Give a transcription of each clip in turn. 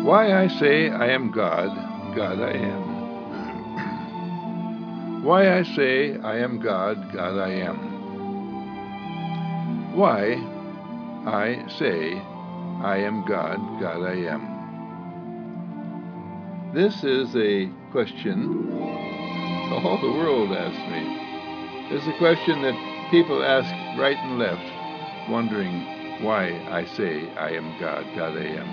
Why I say I am God, God I am. Why I say I am God, God I am. Why I say I am God, God I am. This is a question all the world asks me. This is a question that people ask right and left, wondering why I say I am God, God I am.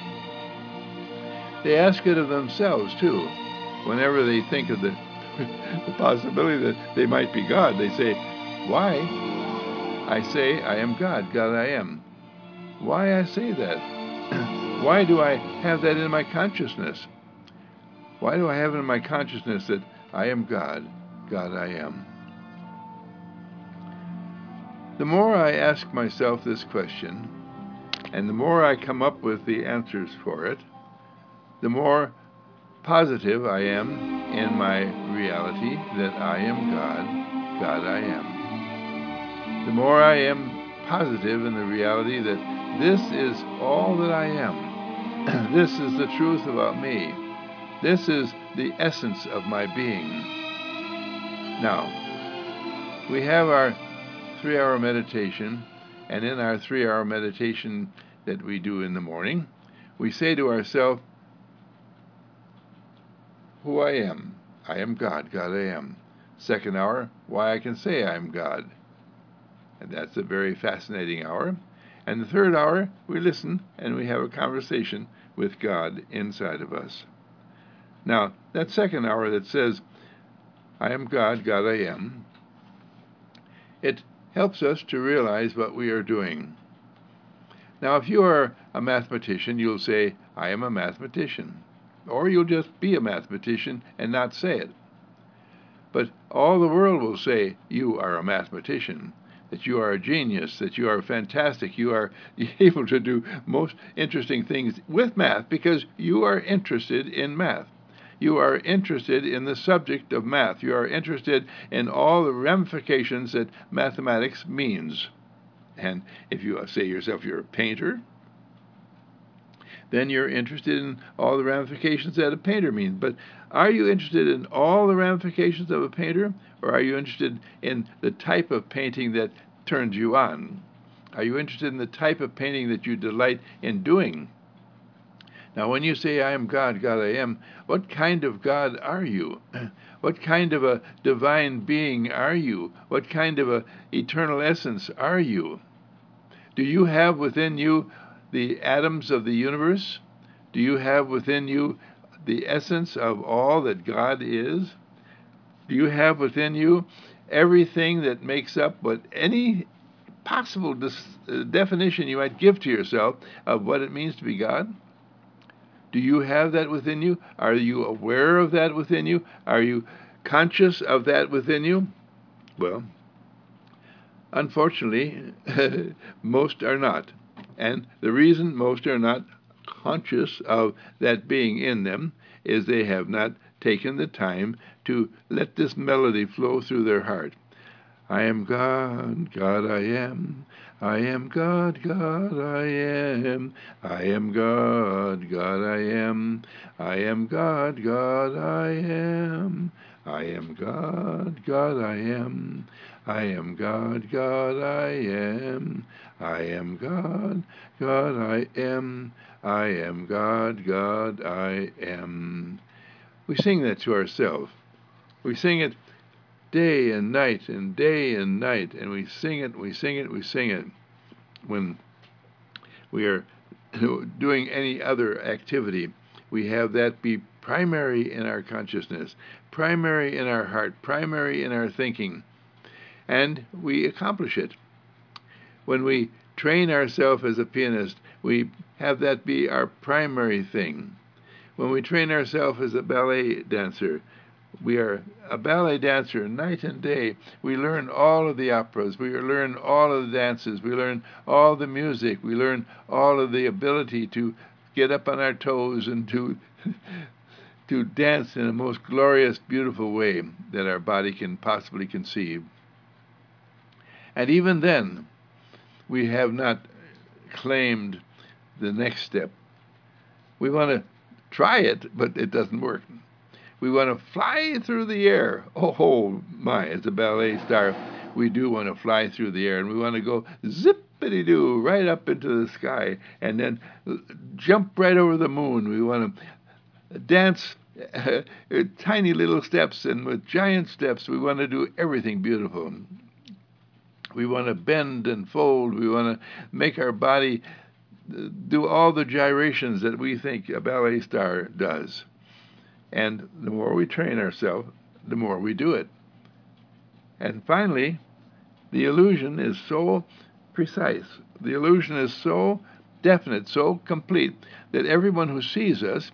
They ask it of themselves, too. Whenever they think of the possibility that they might be God, they say, why I say I am God, God I am. Why I say that? Why do I have that in my consciousness? Why do I have it in my consciousness that I am God, God I am? The more I ask myself this question, and the more I come up with the answers for it, the more positive I am in my reality that I am God, God I am. The more I am positive in the reality that this is all that I am. This is the truth about me. This is the essence of my being. Now, we have our 3-hour meditation, and in our 3-hour meditation that we do in the morning, we say to ourselves, who I am. I am God, God I am. Second hour, why I can say I am God. And that's a very fascinating hour. And the third hour, we listen and we have a conversation with God inside of us. Now, that second hour that says, I am God, God I am, it helps us to realize what we are doing. Now, if you are a mathematician, you'll say, I am a mathematician. Or you'll just be a mathematician and not say it. But all the world will say you are a mathematician, that you are a genius, that you are fantastic, you are able to do most interesting things with math because you are interested in math. You are interested in the subject of math. You are interested in all the ramifications that mathematics means. And if you say yourself you're a painter, then you're interested in all the ramifications that a painter means. But are you interested in all the ramifications of a painter, or are you interested in the type of painting that turns you on? Are you interested in the type of painting that you delight in doing? Now, when you say, I am God, God I am, what kind of God are you? What kind of a divine being are you? What kind of a eternal essence are you? Do you have within you the atoms of the universe? Do you have within you the essence of all that God is? Do you have within you everything that makes up what any possible definition you might give to yourself of what it means to be God? Do you have that within you? Are you aware of that within you? Are you conscious of that within you? Well, unfortunately, most are not. And the reason most are not conscious of that being in them is they have not taken the time to let this melody flow through their heart. I am God, God I am. I am God, God I am. I am God, God I am. I am God, God I am. I am God, God I am. I am God, God I am. I am God, God I am. I am God, God I am. We sing that to ourselves. We sing it day and night and day and night, and we sing it, we sing it, we sing it. When we are doing any other activity, we have that be primary in our consciousness, primary in our heart, primary in our thinking, and we accomplish it. When we train ourselves as a pianist, we have that be our primary thing. When we train ourselves as a ballet dancer, we are a ballet dancer night and day. We learn all of the operas. We learn all of the dances. We learn all the music. We learn all of the ability to get up on our toes and to to dance in the most glorious, beautiful way that our body can possibly conceive. And even then, we have not claimed the next step. We want to try it, but it doesn't work. We want to fly through the air. Oh my, as a ballet star, we do want to fly through the air, and we want to go zippity-doo right up into the sky, and then jump right over the moon. We want to dance tiny little steps, and with giant steps, we want to do everything beautiful. We want to bend and fold. We want to make our body do all the gyrations that we think a ballet star does. And the more we train ourselves, the more we do it. And finally, the illusion is so precise. The illusion is so definite, so complete, that everyone who sees us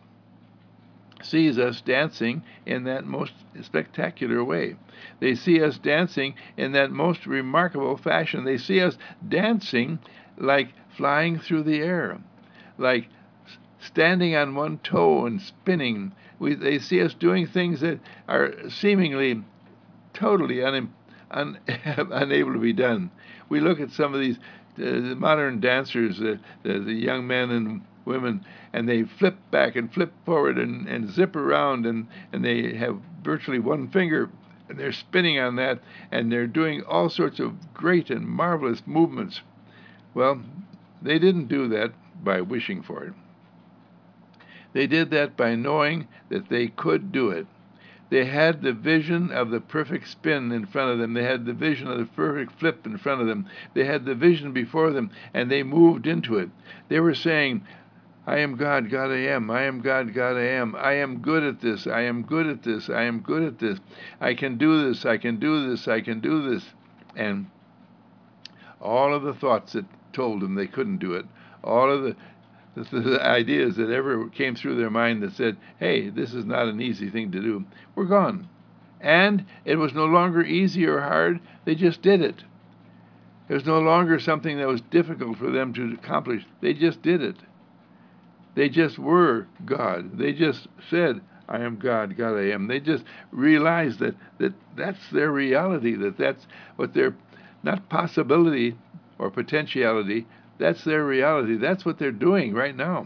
dancing in that most spectacular way. They see us dancing in that most remarkable fashion. They see us dancing like flying through the air, like standing on one toe and spinning. They see us doing things that are seemingly totally unable to be done. We look at some of these modern dancers, the young men and women, and they flip back and flip forward and zip around, and they have virtually one finger, and they're spinning on that, and they're doing all sorts of great and marvelous movements. Well, they didn't do that by wishing for it. They did that by knowing that they could do it. They had the vision of the perfect spin in front of them. They had the vision of the perfect flip in front of them. They had the vision before them, and they moved into it. They were saying, I am God, God I am. I am God, God I am. I am good at this. I am good at this. I am good at this. I can do this. I can do this. I can do this. And all of the thoughts that told them they couldn't do it, all of the ideas that ever came through their mind that said, hey, this is not an easy thing to do, were gone. And it was no longer easy or hard. They just did it. It was no longer something that was difficult for them to accomplish. They just did it. They just were God. They just said, I am God, God I am. They just realized that that's their reality, that's what their, not possibility or potentiality, that's their reality. That's what they're doing right now.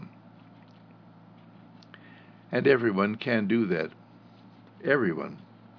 And everyone can do that. Everyone.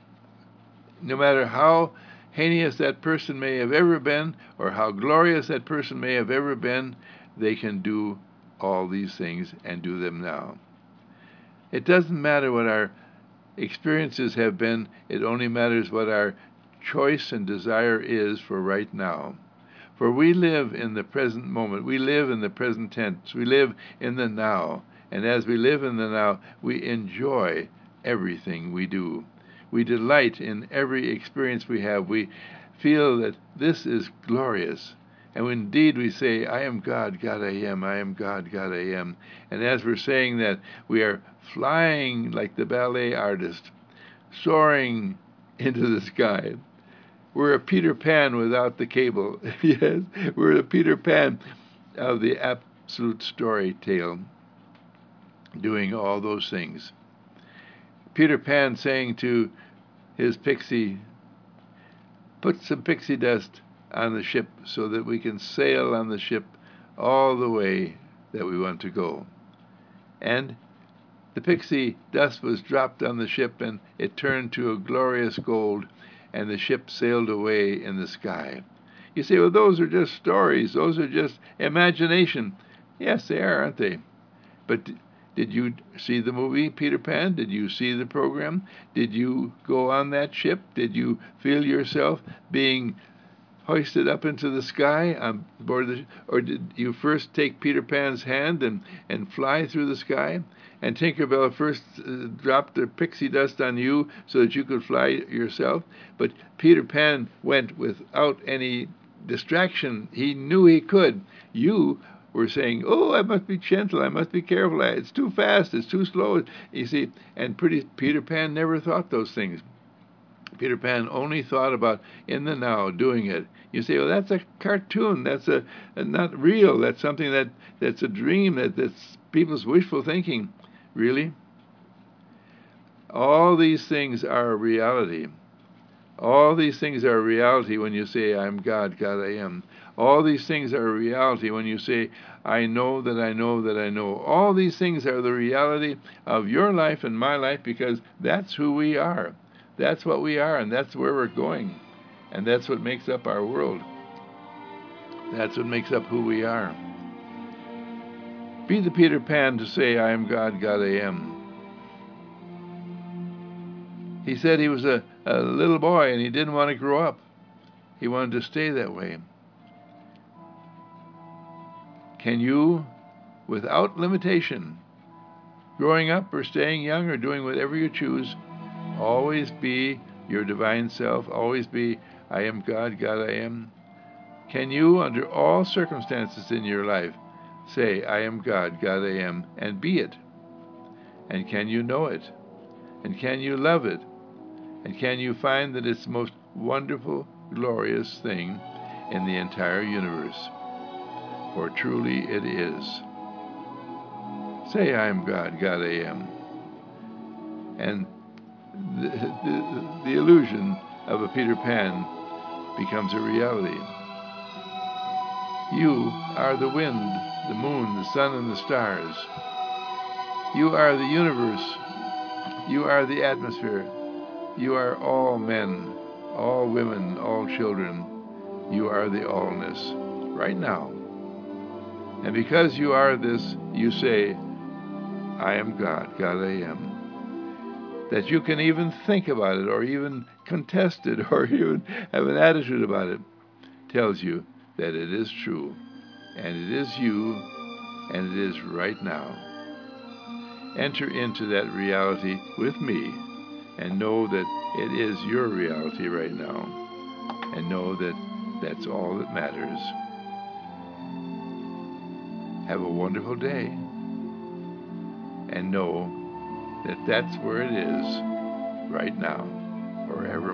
No matter how heinous that person may have ever been, or how glorious that person may have ever been, they can do all these things and do them now. It doesn't matter what our experiences have been. It only matters what our choice and desire is for right now. For we live in the present moment. We live in the present tense. We live in the now. And as we live in the now, we enjoy everything we do. We delight in every experience we have. We feel that this is glorious. And indeed we say, I am God, God I am. I am God, God I am. And as we're saying that, we are flying like the ballet artist, soaring into the sky. We're a Peter Pan without the cable. Yes, we're the Peter Pan of the absolute story tale, doing all those things. Peter Pan saying to his pixie, put some pixie dust on the ship so that we can sail on the ship all the way that we want to go. And the pixie dust was dropped on the ship, and it turned to a glorious gold, and the ship sailed away in the sky. You say, well, those are just stories. Those are just imagination. Yes, they are, aren't they? But did you see the movie Peter Pan? Did you see the program? Did you go on that ship? Did you feel yourself being hoisted up into the sky on board the, or did you first take Peter Pan's hand and fly through the sky? And Tinkerbell first dropped the pixie dust on you so that you could fly yourself. But Peter Pan went without any distraction. He knew he could. You were saying, oh, I must be gentle, I must be careful, it's too fast, it's too slow. You see, and Peter Pan never thought those things. Peter Pan only thought about in the now, doing it. You say, well, that's a cartoon. That's not real. That's something that's a dream. That's people's wishful thinking. Really? All these things are reality. All these things are a reality when you say, I am God, God I am. All these things are a reality when you say, I know that I know that I know. All these things are the reality of your life and my life, because that's who we are. That's what we are, and that's where we're going. And that's what makes up our world. That's what makes up who we are. Be the Peter Pan to say, I am God, God I am. He said he was a little boy and he didn't want to grow up. He wanted to stay that way. Can you, without limitation, growing up or staying young or doing whatever you choose, always be your divine self, always be, I am God, God I am? Can you, under all circumstances in your life, say, I am God, God I am, and be it? And can you know it? And can you love it? And can you find that it's the most wonderful, glorious thing in the entire universe? For truly it is. Say, I am God, God I am. And the illusion of a Peter Pan becomes a reality. You are the wind, the moon, the sun, and the stars. You are the universe. You are the atmosphere. You are all men, all women, all children. You are the allness right now. And because you are this, you say, I am God, God I am. That you can even think about it or even contest it or even have an attitude about it tells you that it is true, and it is you, and it is right now. Enter into that reality with me and know that it is your reality right now, and know that that's all that matters. Have a wonderful day, and know that that's where it is right now, forever.